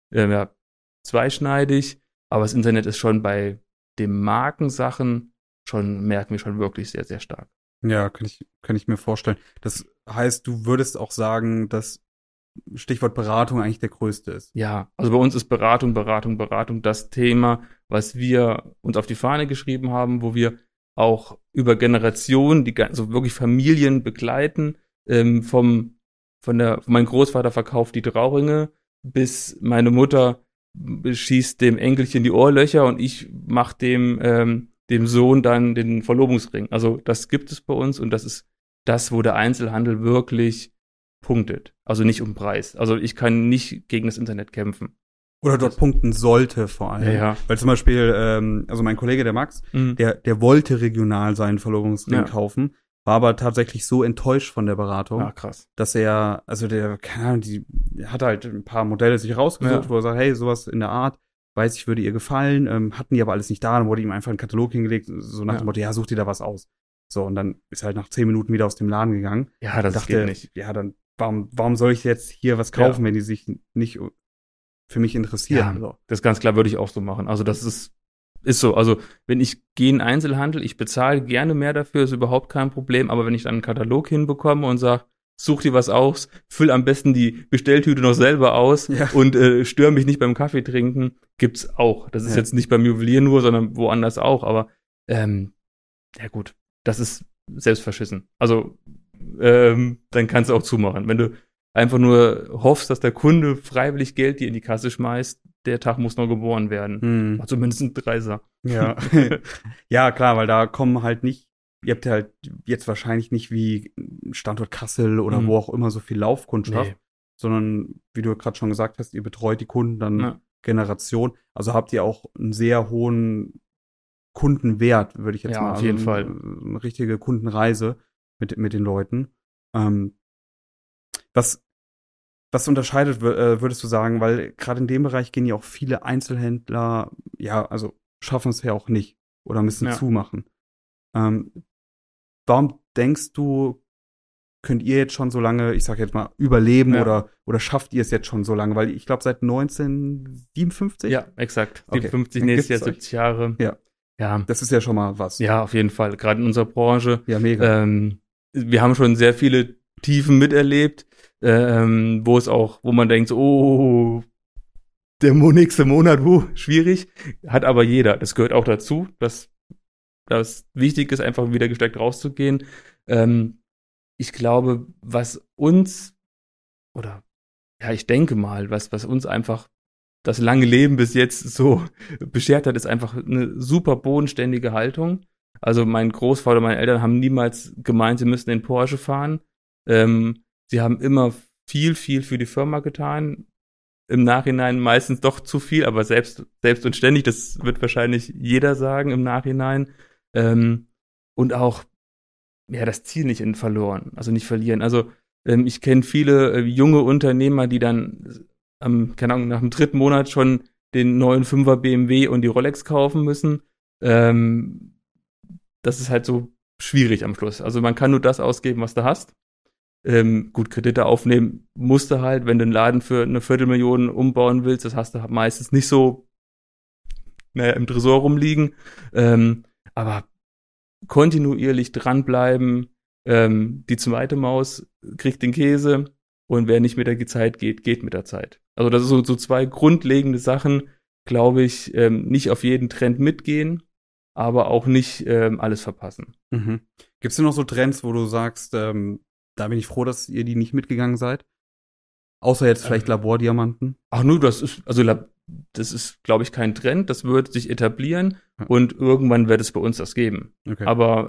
zweischneidig, aber das Internet ist schon bei den Markensachen merken wir schon wirklich sehr, sehr stark. Ja, kann ich mir vorstellen. Das heißt, du würdest auch sagen, dass Stichwort Beratung eigentlich der größte ist. Ja, also bei uns ist Beratung das Thema, was wir uns auf die Fahne geschrieben haben, wo wir auch über Generationen, so wirklich Familien begleiten, mein Großvater verkauft die Trauringe, bis meine Mutter schießt dem Enkelchen die Ohrlöcher und ich mache dem Sohn dann den Verlobungsring. Also das gibt es bei uns und das ist das, wo der Einzelhandel wirklich punktet. Also nicht um Preis. Also ich kann nicht gegen das Internet kämpfen. Oder dort punkten sollte vor allem. Ja. Weil zum Beispiel, also mein Kollege, der Max, der wollte regional seinen Verlobungsring kaufen, war aber tatsächlich so enttäuscht von der Beratung, krass, dass er, also der hat halt ein paar Modelle sich rausgesucht, wo er sagt, hey, sowas in der Art, weiß ich, würde ihr gefallen, hatten die aber alles nicht da, dann wurde ihm einfach ein Katalog hingelegt, so nach dem Motto, such dir da was aus. So, und dann ist er halt nach 10 Minuten wieder aus dem Laden gegangen. Ja, das geht nicht. Ja, dann, warum soll ich jetzt hier was kaufen, wenn die sich nicht für mich interessieren? Ja, so. Das ganz klar würde ich auch so machen. Also das ist ist so. Also, wenn ich gehe in Einzelhandel, ich bezahle gerne mehr dafür, ist überhaupt kein Problem. Aber wenn ich dann einen Katalog hinbekomme und sage, such dir was aus, füll am besten die Bestelltüte noch selber aus und stör mich nicht beim Kaffee trinken, gibt's auch. Das ist jetzt nicht beim Juwelier nur, sondern woanders auch. Aber ja gut, das ist selbstverschissen. Also dann kannst du auch zumachen. Wenn du einfach nur hoffst, dass der Kunde freiwillig Geld dir in die Kasse schmeißt, der Tag muss noch geboren werden. Also mindestens ein Dreiser. Ja. Ja, klar, weil da kommen halt nicht, ihr habt ja halt jetzt wahrscheinlich nicht wie Standort Kassel oder wo auch immer so viel Laufkundschaft, sondern wie du gerade schon gesagt hast, ihr betreut die Kunden dann Generation. Also habt ihr auch einen sehr hohen Kundenwert, würde ich jetzt mal auf jeden Fall. Eine richtige Kundenreise mit den Leuten. Was unterscheidet, würdest du sagen, weil gerade in dem Bereich gehen ja auch viele Einzelhändler, ja, also schaffen es ja auch nicht oder müssen zumachen. Warum denkst du, könnt ihr jetzt schon so lange, ich sag jetzt mal, überleben oder schafft ihr es jetzt schon so lange? Weil ich glaube, seit 1957? Ja, exakt. 57, nächstes Jahr 70 Jahre. Ja. Das ist ja schon mal was. Ja, auf jeden Fall. Gerade in unserer Branche. Ja, mega. Wir haben schon sehr viele Tiefen miterlebt, wo man denkt, oh, der nächste Monat, schwierig. Hat aber jeder. Das gehört auch dazu, dass das wichtig ist, einfach wieder gestärkt rauszugehen. Ich glaube, was uns, ich denke mal, was uns einfach das lange Leben bis jetzt so beschert hat, ist einfach eine super bodenständige Haltung. Also mein Großvater, meine Eltern haben niemals gemeint, sie müssten in Porsche fahren. Sie haben immer viel für die Firma getan. Im Nachhinein meistens doch zu viel, aber selbst und ständig, das wird wahrscheinlich jeder sagen im Nachhinein. Und auch, das Ziel nicht verlieren. Also ich kenne viele junge Unternehmer, die dann keine Ahnung, nach dem 3. Monat schon den neuen 5er BMW und die Rolex kaufen müssen. Das ist halt so schwierig am Schluss. Also man kann nur das ausgeben, was du hast. Gut, Kredite aufnehmen musst du halt, wenn du einen Laden für eine 250.000 umbauen willst, das hast du meistens nicht so im Tresor rumliegen. Aber kontinuierlich dranbleiben, die zweite Maus kriegt den Käse und wer nicht mit der Zeit geht mit der Zeit. Also das ist so 2 grundlegende Sachen, glaube ich, nicht auf jeden Trend mitgehen, aber auch nicht alles verpassen. Gibt es denn noch so Trends, wo du sagst, da bin ich froh, dass ihr die nicht mitgegangen seid? Außer jetzt vielleicht Labordiamanten? Ach nur, das ist, glaube ich, kein Trend. Das wird sich etablieren und irgendwann wird es bei uns das geben. Okay. Aber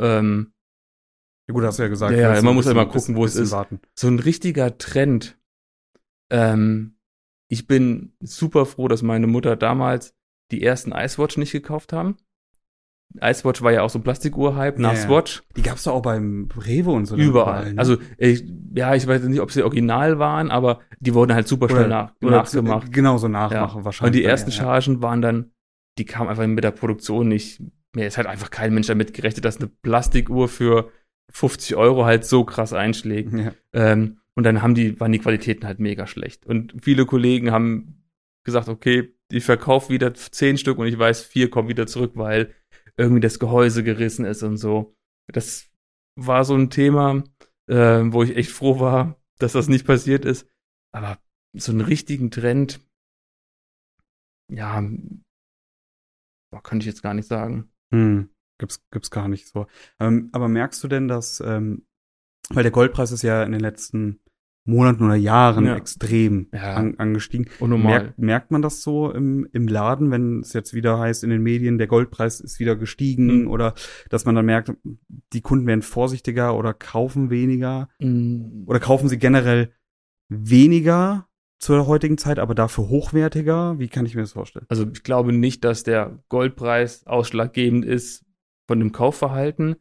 ja gut, hast du ja gesagt. Ja, man muss ja mal gucken, wo es ist. Warten. So ein richtiger Trend. Ich bin super froh, dass meine Mutter damals die ersten Icewatch nicht gekauft haben. Icewatch war ja auch so ein Plastikuhr-Hype nach Swatch. Die gab's doch auch beim Rewe und so. Überall. Ne? Also ich weiß nicht, ob sie original waren, aber die wurden halt super schnell nachgemacht. Genau so nachmachen wahrscheinlich. Und die ersten Chargen waren dann, die kamen einfach mit der Produktion nicht mehr. Es hat einfach kein Mensch damit gerechnet, dass eine Plastikuhr für 50 € halt so krass einschlägt. Ja. Und dann waren die Qualitäten halt mega schlecht. Und viele Kollegen haben gesagt, okay, ich verkaufe wieder 10 Stück und ich weiß, 4 kommen wieder zurück, weil irgendwie das Gehäuse gerissen ist und so. Das war so ein Thema, wo ich echt froh war, dass das nicht passiert ist. Aber so einen richtigen Trend, kann ich jetzt gar nicht sagen. Gibt's gar nicht so. Aber merkst du denn, dass, weil der Goldpreis ist ja in den letzten Monaten oder Jahren extrem angestiegen. Unnormal. Merkt man das so im Laden, wenn es jetzt wieder heißt in den Medien, der Goldpreis ist wieder gestiegen oder dass man dann merkt, die Kunden werden vorsichtiger oder kaufen weniger oder kaufen sie generell weniger zur heutigen Zeit, aber dafür hochwertiger? Wie kann ich mir das vorstellen? Also ich glaube nicht, dass der Goldpreis ausschlaggebend ist von dem Kaufverhalten.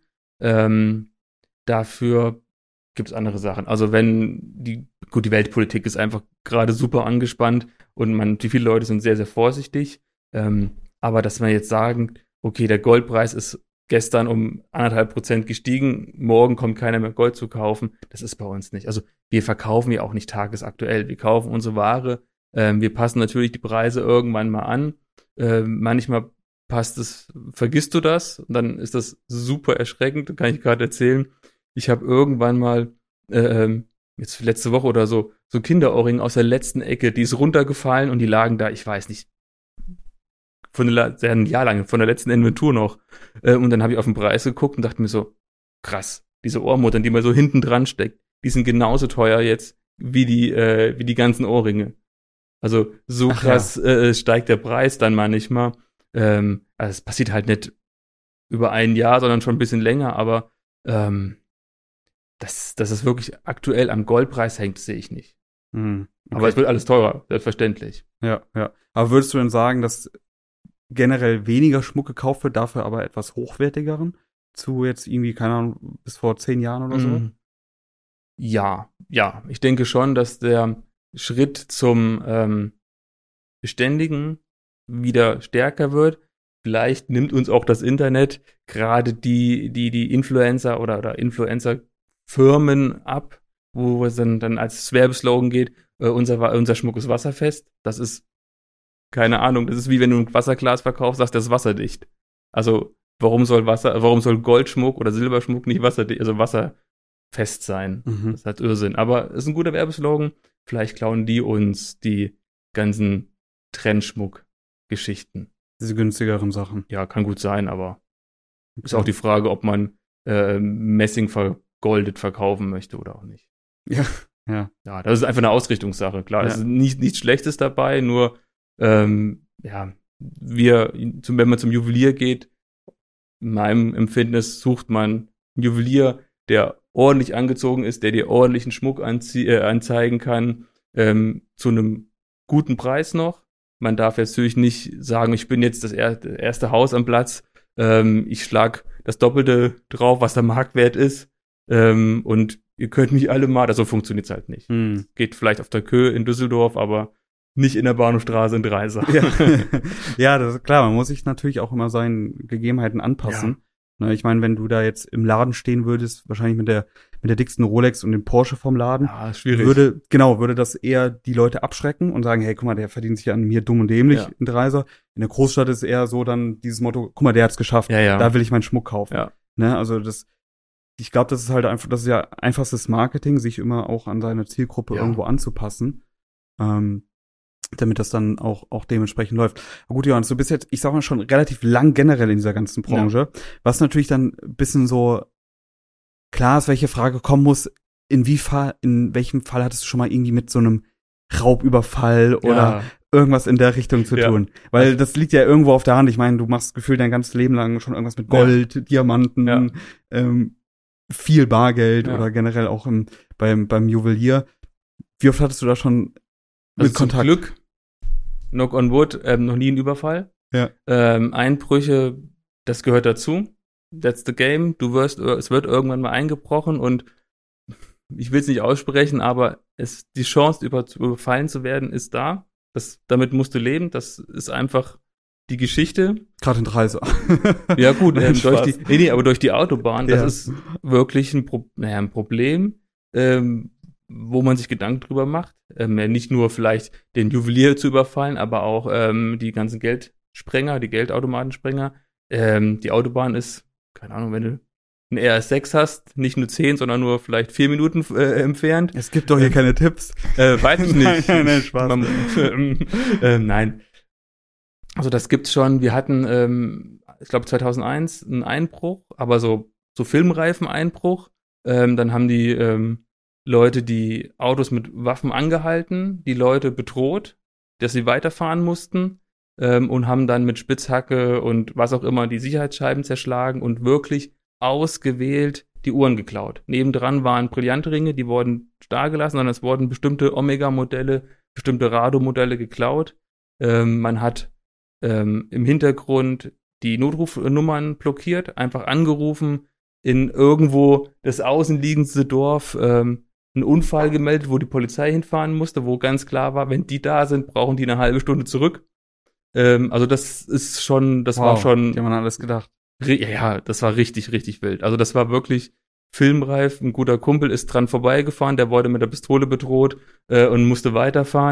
Dafür gibt es andere Sachen. Also die Weltpolitik ist einfach gerade super angespannt und viele Leute sind sehr, sehr vorsichtig. Aber dass wir jetzt sagen, okay, der Goldpreis ist gestern um 1,5% gestiegen, morgen kommt keiner mehr Gold zu kaufen, das ist bei uns nicht. Also wir verkaufen ja auch nicht tagesaktuell. Wir kaufen unsere Ware, wir passen natürlich die Preise irgendwann mal an. Manchmal vergisst du das und dann ist das super erschreckend, kann ich gerade erzählen. Ich habe irgendwann mal, jetzt letzte Woche oder so ein Kinderohrring aus der letzten Ecke, die ist runtergefallen und die lagen da, ich weiß nicht, ein Jahr lang, von der letzten Inventur noch. Und dann habe ich auf den Preis geguckt und dachte mir so, krass, diese Ohrmuttern, die man so hinten dran steckt, die sind genauso teuer jetzt wie die ganzen Ohrringe. Also so krass steigt der Preis dann manchmal. Also es passiert halt nicht über ein Jahr, sondern schon ein bisschen länger, aber dass es wirklich aktuell am Goldpreis hängt, sehe ich nicht. Okay. Aber es wird alles teurer, selbstverständlich. Ja. Aber würdest du denn sagen, dass generell weniger Schmuck gekauft wird, dafür aber etwas hochwertigeren? Zu jetzt irgendwie, keine Ahnung, bis vor 10 Jahren oder so? Ja. Ich denke schon, dass der Schritt zum Beständigen wieder stärker wird. Vielleicht nimmt uns auch das Internet gerade die Influencer oder Influencer-Firmen ab, wo es dann als Werbeslogan geht, unser Schmuck ist wasserfest. Das ist, keine Ahnung, das ist wie wenn du ein Wasserglas verkaufst, sagst, das ist wasserdicht. Also, warum soll Goldschmuck oder Silberschmuck nicht wasserfest sein? Das ist halt Irrsinn. Aber es ist ein guter Werbeslogan. Vielleicht klauen die uns die ganzen Trendschmuck-Geschichten. Diese günstigeren Sachen. Ja, kann gut sein, aber ist auch die Frage, ob man Messing vergoldet verkaufen möchte oder auch nicht. Ja. Ja, das ist einfach eine Ausrichtungssache. Klar, es ist nichts Schlechtes dabei, nur wenn man zum Juwelier geht, in meinem Empfinden sucht man einen Juwelier, der ordentlich angezogen ist, der dir ordentlichen Schmuck anzeigen kann, zu einem guten Preis noch. Man darf jetzt natürlich nicht sagen, ich bin jetzt das erste Haus am Platz, ich schlag das Doppelte drauf, was der Marktwert ist, und ihr könnt mich alle mal, also funktioniert's halt nicht. Geht vielleicht auf der Kö in Düsseldorf, aber nicht in der Bahnhofstraße in Dreisach. Ja, das ist klar, man muss sich natürlich auch immer seinen Gegebenheiten anpassen. Ja. Ich meine, wenn du da jetzt im Laden stehen würdest, wahrscheinlich mit der dicksten Rolex und dem Porsche vom Laden, schwierig. würde das eher die Leute abschrecken und sagen, hey, guck mal, der verdient sich an mir dumm und dämlich in Dreiser. In der Großstadt ist eher so dann dieses Motto, guck mal, der hat's geschafft, da will ich meinen Schmuck kaufen. Ja. Ne, also ich glaube, das ist halt einfach, das ist ja einfachstes Marketing, sich immer auch an seine Zielgruppe irgendwo anzupassen, damit das dann auch dementsprechend läuft. Aber gut, Johannes, du bist jetzt, ich sag mal, schon relativ lang generell in dieser ganzen Branche, was natürlich dann ein bisschen so klar ist, welche Frage kommen muss, in welchem Fall hattest du schon mal irgendwie mit so einem Raubüberfall oder irgendwas in der Richtung zu tun? Weil das liegt ja irgendwo auf der Hand. Ich meine, du machst gefühlt dein ganzes Leben lang schon irgendwas mit Gold, Diamanten, viel Bargeld oder generell auch beim Juwelier. Wie oft hattest du da schon mit Kontakt? Zum Glück, knock on wood, noch nie ein Überfall. Ja. Einbrüche, das gehört dazu. That's the game. Es wird irgendwann mal eingebrochen und ich will es nicht aussprechen, aber die Chance, überfallen zu werden, ist da. Damit musst du leben. Das ist einfach die Geschichte. Gerade in Dreisach. Ja gut, aber durch die Autobahn, das ist wirklich ein Problem, wo man sich Gedanken drüber macht. Nicht nur vielleicht den Juwelier zu überfallen, aber auch die ganzen Geldsprenger, die Geldautomatensprenger. Die Autobahn ist, keine Ahnung, wenn du ein RS6 hast, nicht nur 10, sondern nur vielleicht 4 Minuten entfernt. Es gibt doch hier keine Tipps. Weiß ich nicht. Nein, Spaß. Nein. Also das gibt's schon. Wir hatten, ich glaube 2001 einen Einbruch, aber so Filmreifen-Einbruch. Dann haben die Leute die Autos mit Waffen angehalten, die Leute bedroht, dass sie weiterfahren mussten, und haben dann mit Spitzhacke und was auch immer die Sicherheitsscheiben zerschlagen und wirklich ausgewählt die Uhren geklaut. Nebendran waren Brillantringe, die wurden starr gelassen, sondern es wurden bestimmte Omega-Modelle, bestimmte Rado-Modelle geklaut. Man hat im Hintergrund die Notrufnummern blockiert, einfach angerufen, in irgendwo das außenliegendste Dorf einen Unfall gemeldet, wo die Polizei hinfahren musste, wo ganz klar war, wenn die da sind, brauchen die eine halbe Stunde zurück. Also das ist schon, war schon. Die haben an alles gedacht. Ja, das war richtig, richtig wild. Also das war wirklich filmreif. Ein guter Kumpel ist dran vorbeigefahren, der wurde mit der Pistole bedroht und musste weiterfahren.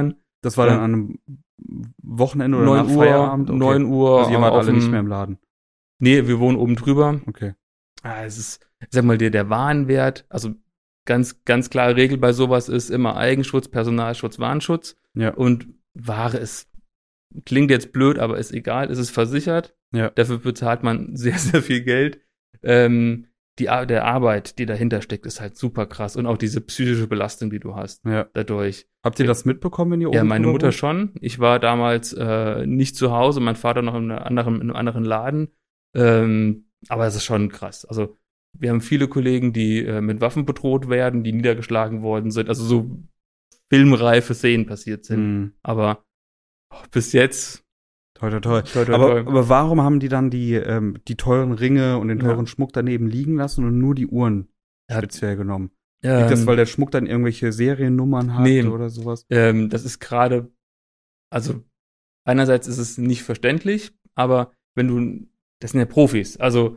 Das war dann an einem Wochenende oder 9 nach Uhr, Feierabend? 9 Uhr. Also ihr wart alle nicht mehr im Laden. Nee, wir wohnen oben drüber. Okay. Es ist, ich sag mal, der Warenwert, also ganz, ganz klare Regel bei sowas ist immer Eigenschutz, Personalschutz, Warenschutz. Ja. Und Ware ist, klingt jetzt blöd, aber ist egal, es ist versichert. Ja. Dafür bezahlt man sehr, sehr viel Geld. Der Arbeit, die dahinter steckt, ist halt super krass. Und auch diese psychische Belastung, die du hast dadurch. Habt ihr das mitbekommen, wenn ihr oben Ja, meine drüber Mutter wart? schon. Ich war damals nicht zu Hause, mein Vater noch in einem anderen Laden. Aber es ist schon krass. Also wir haben viele Kollegen, die mit Waffen bedroht werden, die niedergeschlagen worden sind. Also so filmreife Szenen passiert sind. Aber bis jetzt Toi, toi, toi. toi, toi, Aber toi. warum haben die dann die teuren Ringe und den teuren Ja. Schmuck daneben liegen lassen und nur die Uhren Ja. speziell genommen? Liegt das, weil der Schmuck dann irgendwelche Seriennummern hat Nee. oder sowas? Das ist gerade, also einerseits ist es nicht verständlich, aber das sind ja Profis, also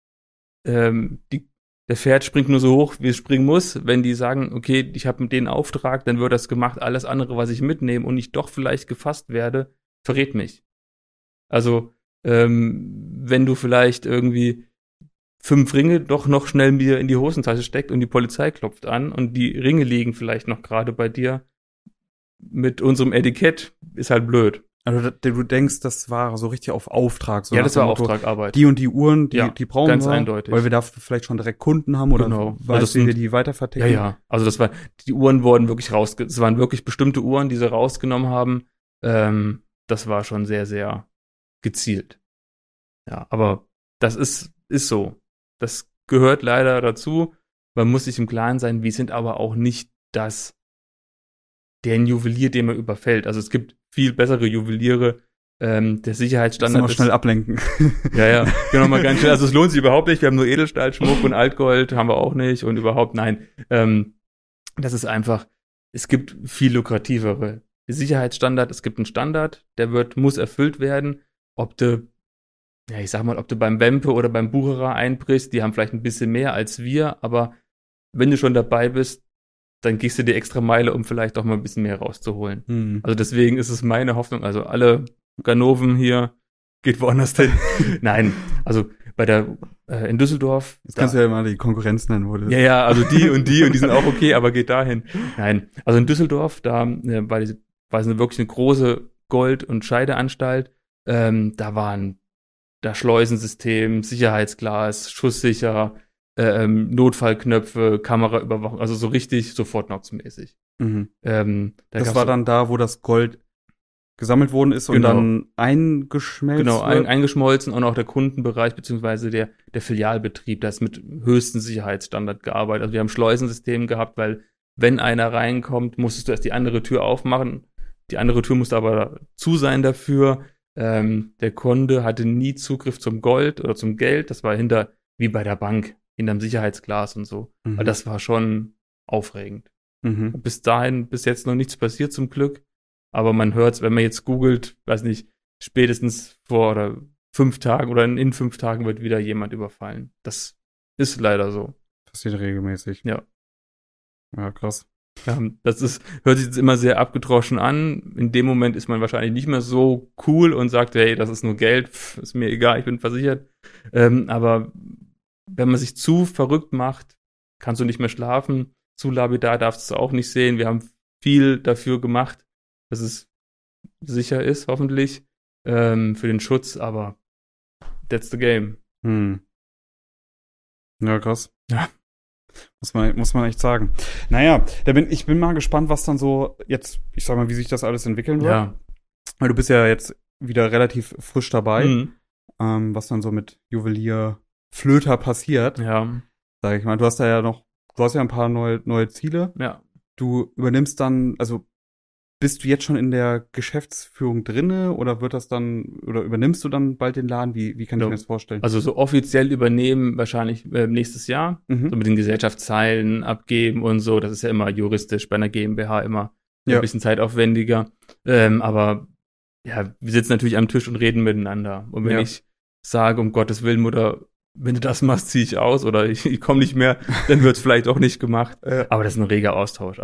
der Pferd springt nur so hoch, wie es springen muss. Wenn die sagen, okay, ich habe den Auftrag, dann wird das gemacht. Alles andere, was ich mitnehme und ich doch vielleicht gefasst werde, verrät mich. Also wenn du vielleicht irgendwie 5 Ringe doch noch schnell mir in die Hosentasche steckt und die Polizei klopft an und die Ringe liegen vielleicht noch gerade bei dir mit unserem Etikett, ist halt blöd. Also du denkst, das war so richtig auf Auftrag. So Ja, nach das dem war Motto, Auftragarbeit. Die und die Uhren, die, Ja, die brauchen ganz wir, eindeutig. weil wir da vielleicht schon direkt Kunden haben oder Genau. weißt, Also wie wir die weiterverticken. Ja. Also die Uhren wurden wirklich es waren wirklich bestimmte Uhren, die sie rausgenommen haben. Das war schon sehr, sehr gezielt. Ja, aber das ist so. Das gehört leider dazu. Man muss sich im Klaren sein, wir sind aber auch nicht der Juwelier, den man überfällt. Also es gibt viel bessere Juweliere. Der Sicherheitsstandard ist schnell ablenken. Ja, genau, mal ganz schnell. Also es lohnt sich überhaupt nicht. Wir haben nur Edelstahlschmuck und Altgold haben wir auch nicht und überhaupt nein. Das ist einfach, es gibt viel lukrativere Sicherheitsstandard. Es gibt einen Standard, muss erfüllt werden. Ob du beim Wempe oder beim Bucherer einbrichst, die haben vielleicht ein bisschen mehr als wir, aber wenn du schon dabei bist, dann gehst du die extra Meile, um vielleicht auch mal ein bisschen mehr rauszuholen. Also deswegen ist es meine Hoffnung, also alle Ganoven hier, geht woanders hin. Nein, also in Düsseldorf. Jetzt kannst du ja mal die Konkurrenz nennen, wo du. Ja, also die und die sind auch okay, aber geht dahin. Nein, also in Düsseldorf, da war es wirklich eine große Gold- und Scheideanstalt. Da Schleusensystem, Sicherheitsglas, schusssicher, Notfallknöpfe, Kameraüberwachung, also so richtig so Fort Knox-mäßig. Das war dann da, wo das Gold gesammelt worden ist und dann eingeschmelzt wird. Genau, eingeschmolzen und auch der Kundenbereich beziehungsweise der Filialbetrieb, da ist mit höchsten Sicherheitsstandard gearbeitet. Also wir haben Schleusensystem gehabt, weil wenn einer reinkommt, musstest du erst die andere Tür aufmachen. Die andere Tür musste aber zu sein dafür. Der Kunde hatte nie Zugriff zum Gold oder zum Geld. Das war wie bei der Bank, hinterm Sicherheitsglas und so. Weil das war schon aufregend. Bis jetzt noch nichts passiert zum Glück. Aber man hört's, wenn man jetzt googelt, weiß nicht, spätestens vor 5 Tagen oder in 5 Tagen wird wieder jemand überfallen. Das ist leider so. Passiert regelmäßig. Ja. Ja, krass. Ja, hört sich jetzt immer sehr abgedroschen an. In dem Moment ist man wahrscheinlich nicht mehr so cool und sagt, hey, das ist nur Geld, ist mir egal, ich bin versichert. Aber wenn man sich zu verrückt macht, kannst du nicht mehr schlafen. Zu lapidar darfst du es auch nicht sehen. Wir haben viel dafür gemacht, dass es sicher ist, hoffentlich, für den Schutz, aber that's the game. Ja, krass. Ja. Muss man echt sagen. Naja, ich bin mal gespannt, was dann so jetzt, ich sag mal, wie sich das alles entwickeln wird. Ja. Weil du bist ja jetzt wieder relativ frisch dabei, was dann so mit Juwelier Flöter passiert. Ja. Sag ich mal, du hast ja ein paar neue Ziele. Ja. Du übernimmst dann, also bist du jetzt schon in der Geschäftsführung drinne oder übernimmst du dann bald den Laden? Wie kann ich mir das vorstellen? Also so offiziell übernehmen wahrscheinlich nächstes Jahr. So mit den Gesellschaftsteilen abgeben und so. Das ist ja immer juristisch bei einer GmbH immer ein bisschen zeitaufwendiger. Aber ja, wir sitzen natürlich am Tisch und reden miteinander. Und wenn ich sage, um Gottes Willen, Mutter, wenn du das machst, ziehe ich aus oder ich komme nicht mehr, dann wird es vielleicht auch nicht gemacht. Aber das ist ein reger Austausch. Also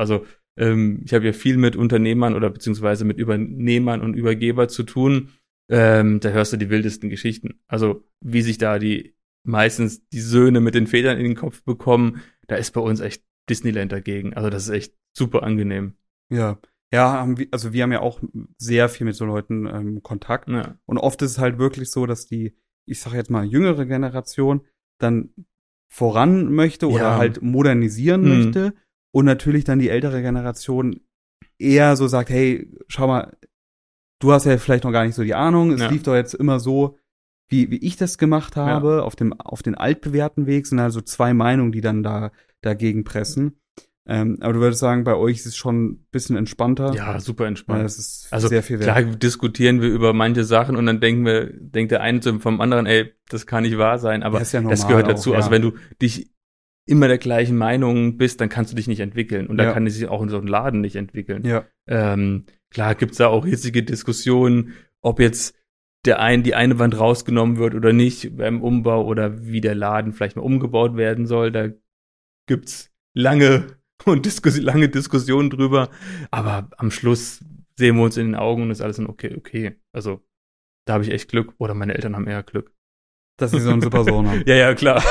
ich habe ja viel mit Unternehmern oder beziehungsweise mit Übernehmern und Übergeber zu tun. Da hörst du die wildesten Geschichten. Also wie sich da meistens die Söhne mit den Federn in den Kopf bekommen, da ist bei uns echt Disneyland dagegen. Also das ist echt super angenehm. Ja. Ja, wir haben ja auch sehr viel mit so Leuten Kontakt. Ja. Und oft ist es halt wirklich so, dass die, ich sag jetzt mal, jüngere Generation dann voran möchte oder halt modernisieren möchte. Und natürlich dann die ältere Generation eher so sagt, hey, schau mal, du hast ja vielleicht noch gar nicht so die Ahnung. Es lief doch jetzt immer so, wie ich das gemacht habe, auf den altbewährten Weg. Sind also 2 Meinungen, die dann dagegen pressen. Aber du würdest sagen, bei euch ist es schon ein bisschen entspannter. Ja, super entspannt. Das ist sehr viel wert. Klar diskutieren wir über manche Sachen und dann denkt der eine vom anderen, ey, das kann nicht wahr sein, aber das gehört dazu. Auch, ja. Also wenn du dich immer der gleichen Meinung bist, dann kannst du dich nicht entwickeln. Und dann kann es sich auch in so einem Laden nicht entwickeln. Ja. Klar gibt's da auch hitzige Diskussionen, ob jetzt die eine Wand rausgenommen wird oder nicht beim Umbau oder wie der Laden vielleicht mal umgebaut werden soll. Da gibt's lange Diskussionen drüber. Aber am Schluss sehen wir uns in den Augen und ist alles in okay. Also da habe ich echt Glück. Oder meine Eltern haben eher Glück. Dass sie so einen super Sohn haben. Ja, klar.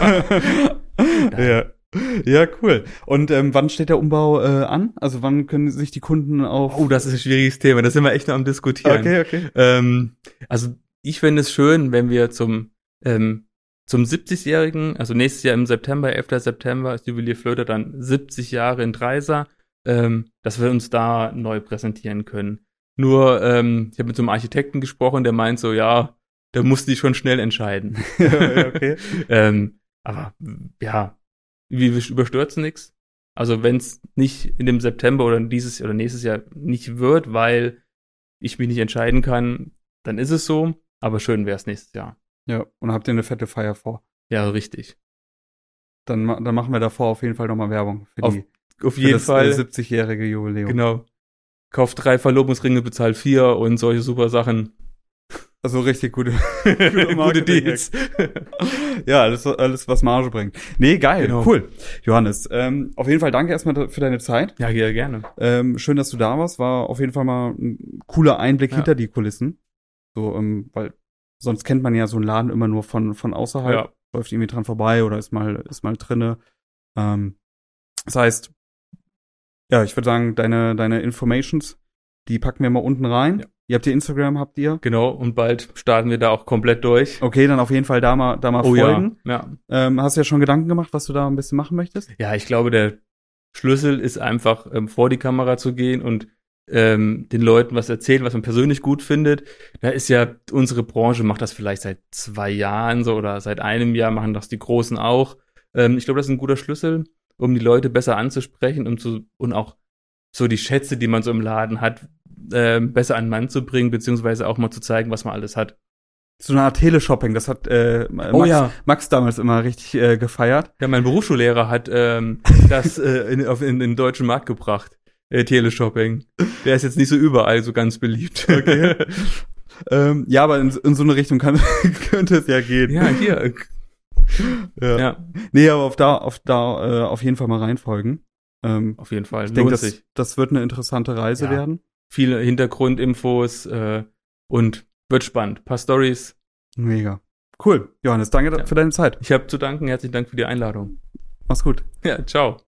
Ja, cool. Und wann steht der Umbau an? Also wann können sich die Kunden auf... Oh, das ist ein schwieriges Thema. Da sind wir echt noch am Diskutieren. Okay. Also ich fände es schön, wenn wir zum 70-Jährigen, also nächstes Jahr im September, 11. September, ist Juwelier Flöter dann 70 Jahre in Dreisa, dass wir uns da neu präsentieren können. Nur, ich habe mit so einem Architekten gesprochen, der meint so, ja, da musste ich schon schnell entscheiden. Ja, okay. Aber ja, wir überstürzen nichts. Also wenn es nicht in dem September oder dieses oder nächstes Jahr nicht wird, weil ich mich nicht entscheiden kann, dann ist es so. Aber schön wäre es nächstes Jahr. Ja, und habt ihr eine fette Feier vor? Ja, richtig. Dann machen wir davor auf jeden Fall nochmal Werbung Auf jeden Fall. 70-jährige Jubiläum. Genau. Kauft 3 Verlobungsringe, bezahlt 4 und solche super Sachen. Also richtig gute Deals. Ja, alles, was Marge bringt. Nee, geil, genau. Cool. Johannes, auf jeden Fall danke erstmal für deine Zeit. Ja, gerne. Schön, dass du da warst. War auf jeden Fall mal ein cooler Einblick hinter die Kulissen. So, weil sonst kennt man ja so einen Laden immer nur von außerhalb. Ja. Läuft irgendwie dran vorbei oder ist mal drinne. Das heißt, ja, ich würde sagen, deine Informations, die packen wir mal unten rein. Ja. Ihr habt Instagram, habt ihr? Genau, und bald starten wir da auch komplett durch. Okay, dann auf jeden Fall da mal folgen. Ja. Hast du ja schon Gedanken gemacht, was du da ein bisschen machen möchtest? Ja, ich glaube, der Schlüssel ist einfach, vor die Kamera zu gehen und den Leuten was erzählen, was man persönlich gut findet. Da ist ja, unsere Branche macht das vielleicht seit 2 Jahren so oder seit einem Jahr machen das die Großen auch. Ich glaube, das ist ein guter Schlüssel, um die Leute besser anzusprechen und auch so die Schätze, die man so im Laden hat, besser an den Mann zu bringen, beziehungsweise auch mal zu zeigen, was man alles hat. So eine Art Teleshopping, das hat Max damals immer richtig gefeiert. Ja, mein Berufsschullehrer hat das in den deutschen Markt gebracht, Teleshopping. Der ist jetzt nicht so überall so ganz beliebt. Okay. Ja, aber in so eine Richtung könnte es ja gehen. Ja, hier. Ja. Nee, aber auf jeden Fall mal reinfolgen. Auf jeden Fall. Ich denke, das wird eine interessante Reise werden. Viele Hintergrundinfos und wird spannend. Ein paar Storys. Mega. Cool. Johannes, danke für deine Zeit. Ich habe zu danken. Herzlichen Dank für die Einladung. Mach's gut. Ja, ciao.